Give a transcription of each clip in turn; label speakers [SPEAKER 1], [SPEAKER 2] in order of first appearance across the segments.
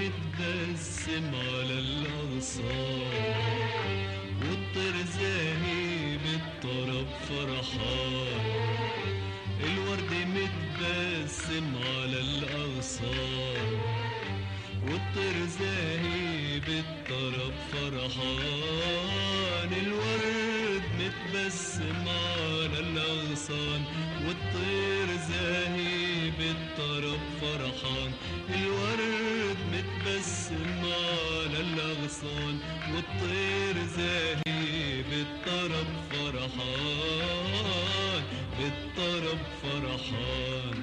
[SPEAKER 1] متبسم على الأغصان، والطير زاهي بالطرب فرحان. الورد متبسم على الأغصان، والطير زاهي بالطرب فرحان. الورد متبسم على الأغصان، والطير زاهي بالطرب فرحان. الورد متبسم على الأغصان، والطير زاهي بالطرب فرحان، بالطرب فرحان.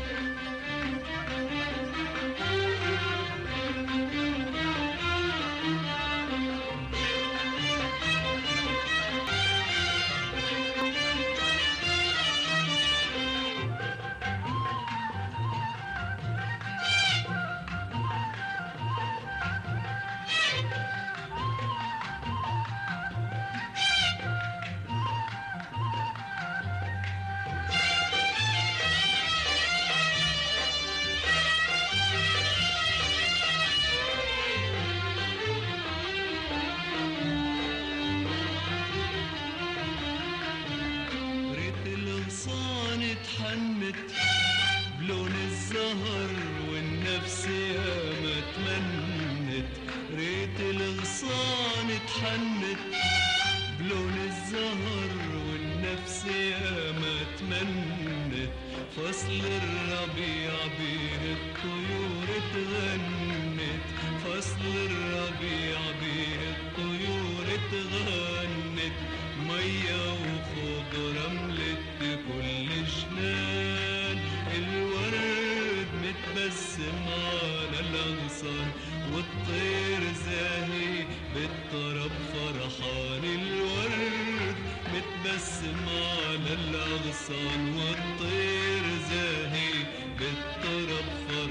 [SPEAKER 1] اتحنت بلون الزهر والنفس ياما تمنت. ريت الغصان اتحنت بلون الزهر والنفس ياما تمنت. فصل الربيع بين الطيور تغنت، فصل الربيع بين الطيور تغنت. مية وخضرة ملت كل جنان، الورد متبسم على الأغصان، والطير زاهي بالطرب فرحان. الورد متبسم على الأغصان، والطير زاهي بالطرب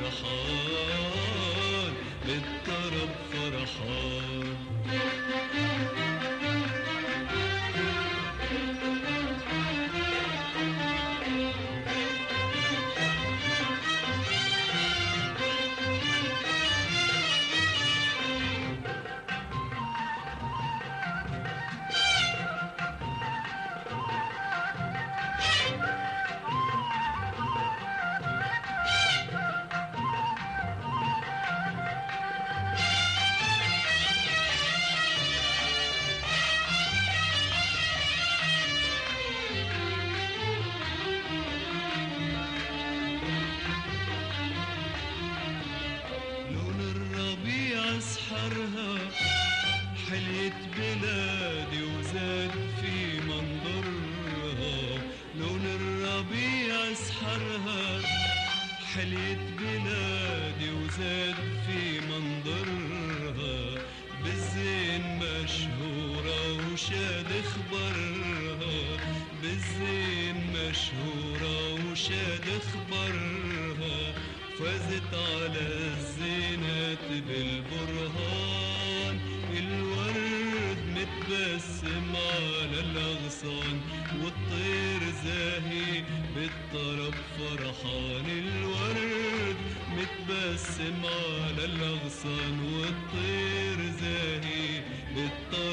[SPEAKER 1] فرحان، بالطرب فرحان. اسحرها حليت بلادي وزاد في منظرها. لون الربيع اسحرها حليت بلادي وزاد في منظرها. بالزين مشهورة وشاد خبرها، بالزين مشهورة وشاد خبرها. فازت على الزينات بالبرهان، الورد متبسم على الأغصان، والطير زاهي بالطرب فرحان. الورد متبسم على الأغصان، والطير زاهي بالطرب